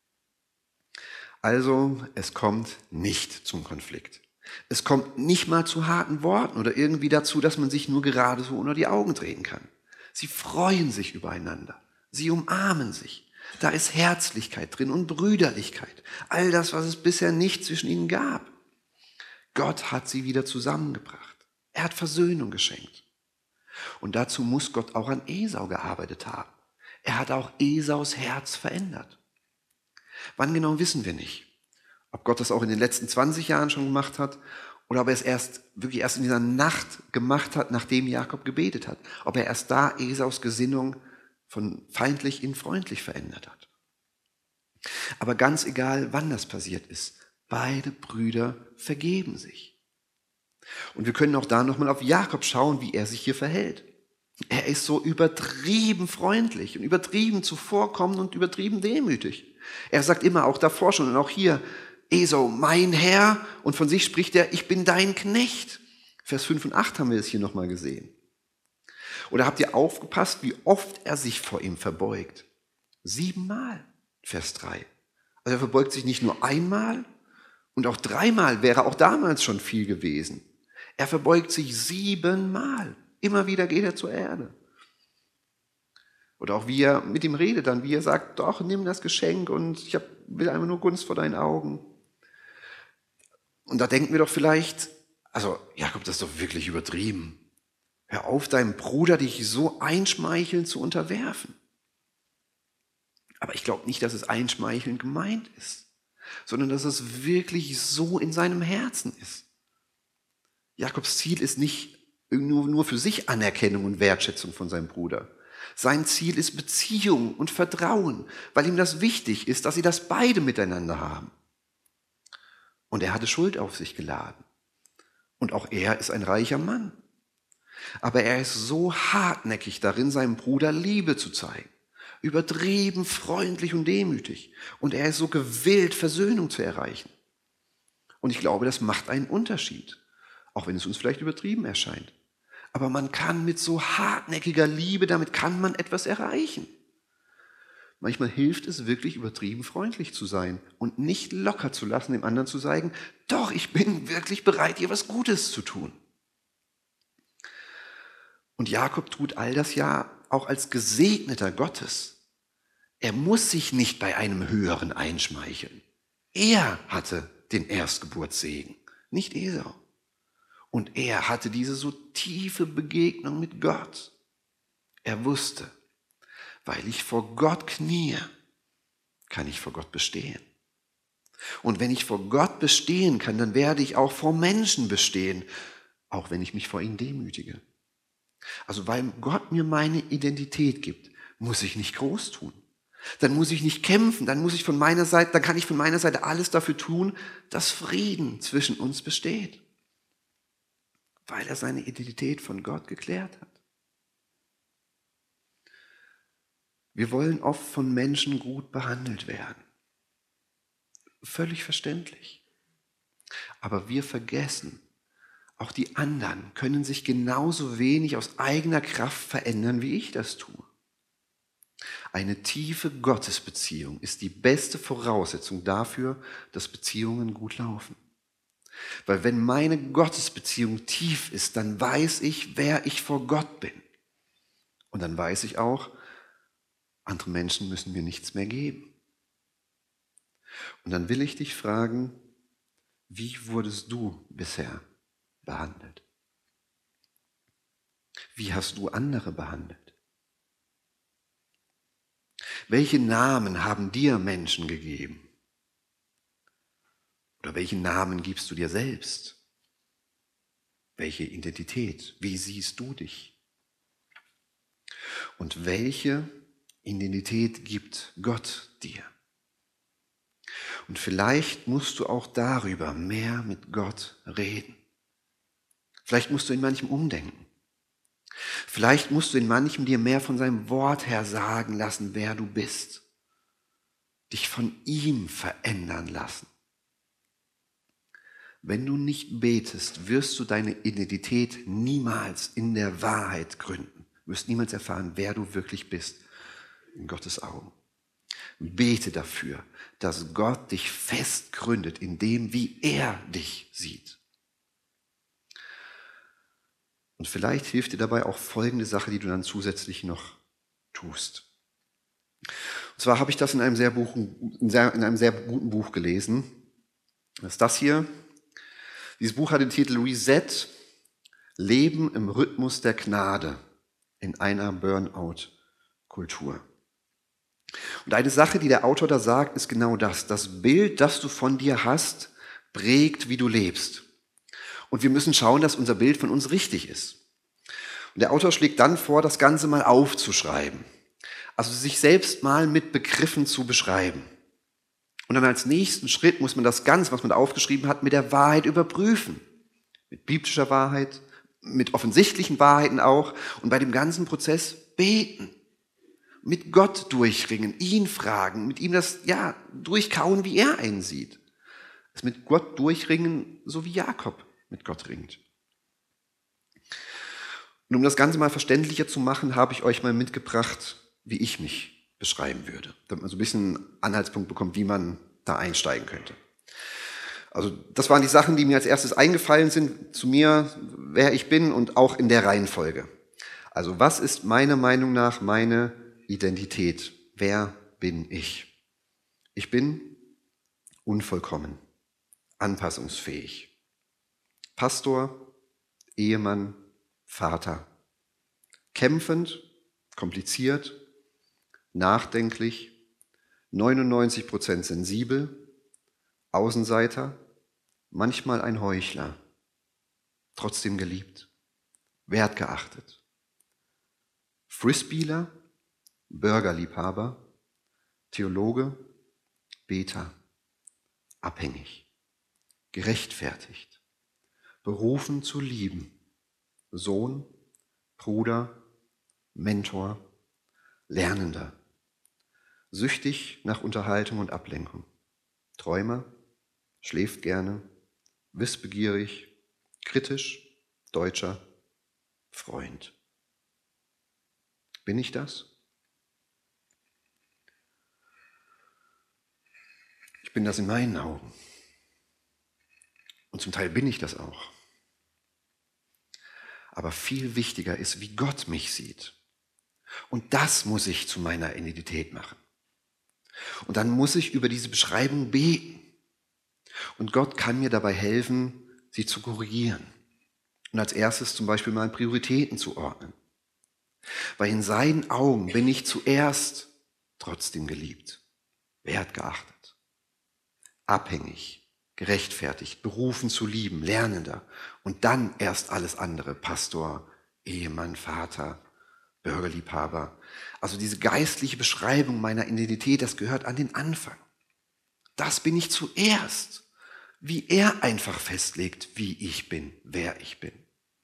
Also, es kommt nicht zum Konflikt. Es kommt nicht mal zu harten Worten oder irgendwie dazu, dass man sich nur gerade so unter die Augen drehen kann. Sie freuen sich übereinander. Sie umarmen sich. Da ist Herzlichkeit drin und Brüderlichkeit. All das, was es bisher nicht zwischen ihnen gab. Gott hat sie wieder zusammengebracht. Er hat Versöhnung geschenkt. Und dazu muss Gott auch an Esau gearbeitet haben. Er hat auch Esaus Herz verändert. Wann genau, wissen wir nicht. Ob Gott das auch in den letzten 20 Jahren schon gemacht hat oder ob er es wirklich erst in dieser Nacht gemacht hat, nachdem Jakob gebetet hat. Ob er erst da Esaus Gesinnung von feindlich in freundlich verändert hat. Aber ganz egal, wann das passiert ist, beide Brüder vergeben sich. Und wir können auch da nochmal auf Jakob schauen, wie er sich hier verhält. Er ist so übertrieben freundlich und übertrieben zuvorkommend und übertrieben demütig. Er sagt immer, auch davor schon und auch hier, Esau, mein Herr, und von sich spricht er, ich bin dein Knecht. Vers 5 und 8 haben wir es hier nochmal gesehen. Oder habt ihr aufgepasst, wie oft er sich vor ihm verbeugt? 7-mal, Vers 3. Also er verbeugt sich nicht nur einmal und auch 3-mal wäre auch damals schon viel gewesen. Er verbeugt sich 7-mal. Immer wieder geht er zur Erde. Oder auch wie er mit ihm redet dann, wie er sagt, doch, nimm das Geschenk und ich will einfach nur Gunst vor deinen Augen. Und da denken wir doch vielleicht, also Jakob, das ist doch wirklich übertrieben. Hör auf, deinem Bruder dich so einschmeichelnd zu unterwerfen. Aber ich glaube nicht, dass es einschmeichelnd gemeint ist, sondern dass es wirklich so in seinem Herzen ist. Jakobs Ziel ist nicht nur für sich Anerkennung und Wertschätzung von seinem Bruder. Sein Ziel ist Beziehung und Vertrauen, weil ihm das wichtig ist, dass sie das beide miteinander haben. Und er hatte Schuld auf sich geladen. Und auch er ist ein reicher Mann. Aber er ist so hartnäckig darin, seinem Bruder Liebe zu zeigen. Übertrieben freundlich und demütig. Und er ist so gewillt, Versöhnung zu erreichen. Und ich glaube, das macht einen Unterschied. Auch wenn es uns vielleicht übertrieben erscheint. Aber man kann mit so hartnäckiger Liebe, damit kann man etwas erreichen. Manchmal hilft es wirklich, übertrieben freundlich zu sein und nicht locker zu lassen, dem anderen zu sagen, doch, ich bin wirklich bereit, dir was Gutes zu tun. Und Jakob tut all das ja auch als Gesegneter Gottes. Er muss sich nicht bei einem Höheren einschmeicheln. Er hatte den Erstgeburtssegen, nicht Esau. Und er hatte diese so tiefe Begegnung mit Gott. Er wusste, weil ich vor Gott kniee, kann ich vor Gott bestehen. Und wenn ich vor Gott bestehen kann, dann werde ich auch vor Menschen bestehen, auch wenn ich mich vor ihnen demütige. Also weil Gott mir meine Identität gibt, muss ich nicht groß tun. Dann muss ich nicht kämpfen, dann kann ich von meiner Seite alles dafür tun, dass Frieden zwischen uns besteht. Weil er seine Identität von Gott geklärt hat. Wir wollen oft von Menschen gut behandelt werden. Völlig verständlich. Aber wir vergessen, auch die anderen können sich genauso wenig aus eigener Kraft verändern, wie ich das tue. Eine tiefe Gottesbeziehung ist die beste Voraussetzung dafür, dass Beziehungen gut laufen. Weil wenn meine Gottesbeziehung tief ist, dann weiß ich, wer ich vor Gott bin. Und dann weiß ich auch, andere Menschen müssen mir nichts mehr geben. Und dann will ich dich fragen, wie wurdest du bisher behandelt? Wie hast du andere behandelt? Welche Namen haben dir Menschen gegeben? Oder welchen Namen gibst du dir selbst? Welche Identität? Wie siehst du dich? Und welche Identität gibt Gott dir? Und vielleicht musst du auch darüber mehr mit Gott reden. Vielleicht musst du in manchem umdenken. Vielleicht musst du in manchem dir mehr von seinem Wort her sagen lassen, wer du bist. Dich von ihm verändern lassen. Wenn du nicht betest, wirst du deine Identität niemals in der Wahrheit gründen. Du wirst niemals erfahren, wer du wirklich bist in Gottes Augen. Bete dafür, dass Gott dich fest gründet in dem, wie er dich sieht. Und vielleicht hilft dir dabei auch folgende Sache, die du dann zusätzlich noch tust. Und zwar habe ich das in einem sehr guten Buch gelesen. Das ist das hier. Dieses Buch hat den Titel Reset, Leben im Rhythmus der Gnade. in einer Burnout-Kultur. Und eine Sache, die der Autor da sagt, ist genau das. Das Bild, das du von dir hast, prägt, wie du lebst. Und wir müssen schauen, dass unser Bild von uns richtig ist. Und der Autor schlägt dann vor, das Ganze mal aufzuschreiben. Also sich selbst mal mit Begriffen zu beschreiben. Und dann als nächsten Schritt muss man das Ganze, was man da aufgeschrieben hat, mit der Wahrheit überprüfen. Mit biblischer Wahrheit, mit offensichtlichen Wahrheiten auch. Und bei dem ganzen Prozess beten. Mit Gott durchringen, ihn fragen, mit ihm das durchkauen, wie er einen sieht. Das mit Gott durchringen, so wie Jakob mit Gott ringt. Und um das Ganze mal verständlicher zu machen, habe ich euch mal mitgebracht, wie ich mich beschreiben würde, damit man so ein bisschen einen Anhaltspunkt bekommt, wie man da einsteigen könnte. Also das waren die Sachen, die mir als erstes eingefallen sind, zu mir, wer ich bin und auch in der Reihenfolge. Also was ist meiner Meinung nach meine Identität? Wer bin ich? Ich bin unvollkommen, anpassungsfähig. Pastor, Ehemann, Vater. Kämpfend, kompliziert, nachdenklich, 99% sensibel, Außenseiter, manchmal ein Heuchler, trotzdem geliebt, wertgeachtet. Frisbeeler, Burgerliebhaber, Theologe, Beter, abhängig, gerechtfertigt, berufen zu lieben, Sohn, Bruder, Mentor, Lernender, süchtig nach Unterhaltung und Ablenkung, Träumer, schläft gerne, wissbegierig, kritisch, deutscher, Freund. Bin ich das? Ich bin das in meinen Augen. Und zum Teil bin ich das auch. Aber viel wichtiger ist, wie Gott mich sieht. Und das muss ich zu meiner Identität machen. Und dann muss ich über diese Beschreibung beten. Und Gott kann mir dabei helfen, sie zu korrigieren. Und als erstes zum Beispiel mal Prioritäten zu ordnen. Weil in seinen Augen bin ich zuerst trotzdem geliebt, wertgeachtet, abhängig, gerechtfertigt, berufen zu lieben, Lernender. Und dann erst alles andere, Pastor, Ehemann, Vater, Bürgerliebhaber. Also diese geistliche Beschreibung meiner Identität, das gehört an den Anfang. Das bin ich zuerst, wie er einfach festlegt, wie ich bin, wer ich bin.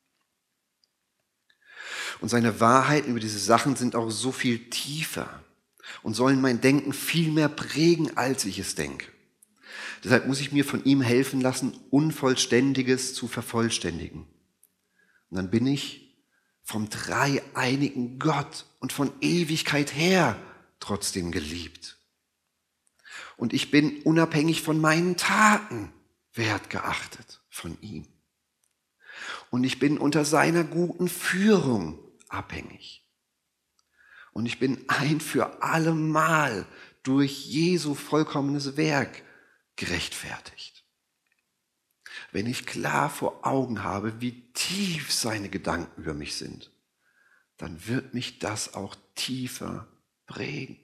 Und seine Wahrheiten über diese Sachen sind auch so viel tiefer und sollen mein Denken viel mehr prägen, als ich es denke. Deshalb muss ich mir von ihm helfen lassen, Unvollständiges zu vervollständigen. Und dann bin ich vom dreieinigen Gott und von Ewigkeit her trotzdem geliebt. Und ich bin unabhängig von meinen Taten wertgeachtet von ihm. Und ich bin unter seiner guten Führung abhängig. Und ich bin ein für alle Mal durch Jesu vollkommenes Werk gerechtfertigt. Wenn ich klar vor Augen habe, wie tief seine Gedanken über mich sind, dann wird mich das auch tiefer prägen.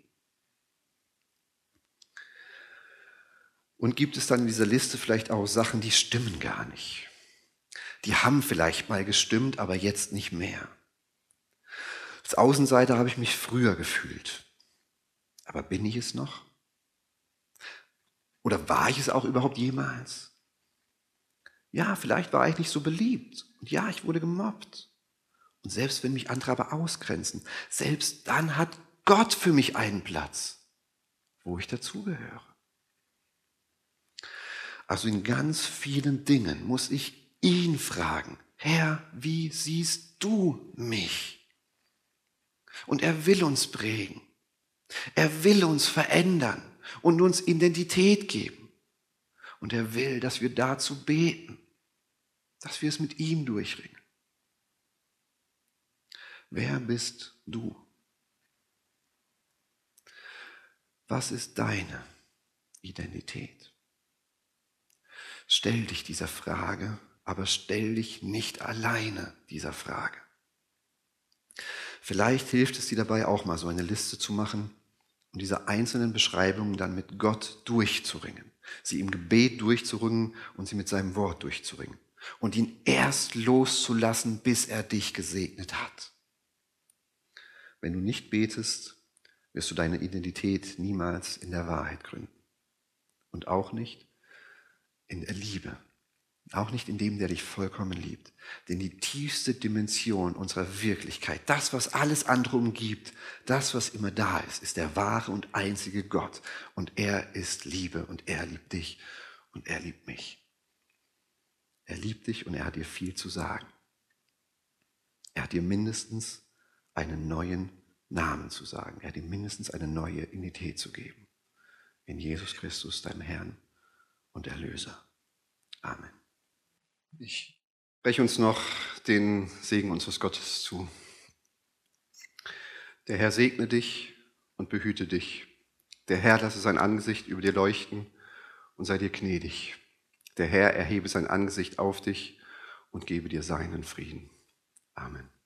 Und gibt es dann in dieser Liste vielleicht auch Sachen, die stimmen gar nicht? Die haben vielleicht mal gestimmt, aber jetzt nicht mehr. Als Außenseiter habe ich mich früher gefühlt. Aber bin ich es noch? Oder war ich es auch überhaupt jemals? Ja, vielleicht war ich nicht so beliebt. Und ja, ich wurde gemobbt. Und selbst wenn mich andere aber ausgrenzen, selbst dann hat Gott für mich einen Platz, wo ich dazugehöre. Also in ganz vielen Dingen muss ich ihn fragen: Herr, wie siehst du mich? Und er will uns prägen. Er will uns verändern und uns Identität geben. Und er will, dass wir dazu beten, dass wir es mit ihm durchringen. Wer bist du? Was ist deine Identität? Stell dich dieser Frage, aber stell dich nicht alleine dieser Frage. Vielleicht hilft es dir dabei auch mal so eine Liste zu machen und diese einzelnen Beschreibungen dann mit Gott durchzuringen. Sie im Gebet durchzuringen und sie mit seinem Wort durchzuringen. Und ihn erst loszulassen, bis er dich gesegnet hat. Wenn du nicht betest, wirst du deine Identität niemals in der Wahrheit gründen. Und auch nicht in der Liebe. Auch nicht in dem, der dich vollkommen liebt. Denn die tiefste Dimension unserer Wirklichkeit, das, was alles andere umgibt, das, was immer da ist der wahre und einzige Gott. Und er ist Liebe und er liebt dich und er liebt mich. Er liebt dich und er hat dir viel zu sagen. Er hat dir mindestens einen neuen Namen zu sagen. Er hat dir mindestens eine neue Identität zu geben. In Jesus Christus, deinem Herrn und Erlöser. Amen. Ich spreche uns noch den Segen unseres Gottes zu. Der Herr segne dich und behüte dich. Der Herr lasse sein Angesicht über dir leuchten und sei dir gnädig. Der Herr erhebe sein Angesicht auf dich und gebe dir seinen Frieden. Amen.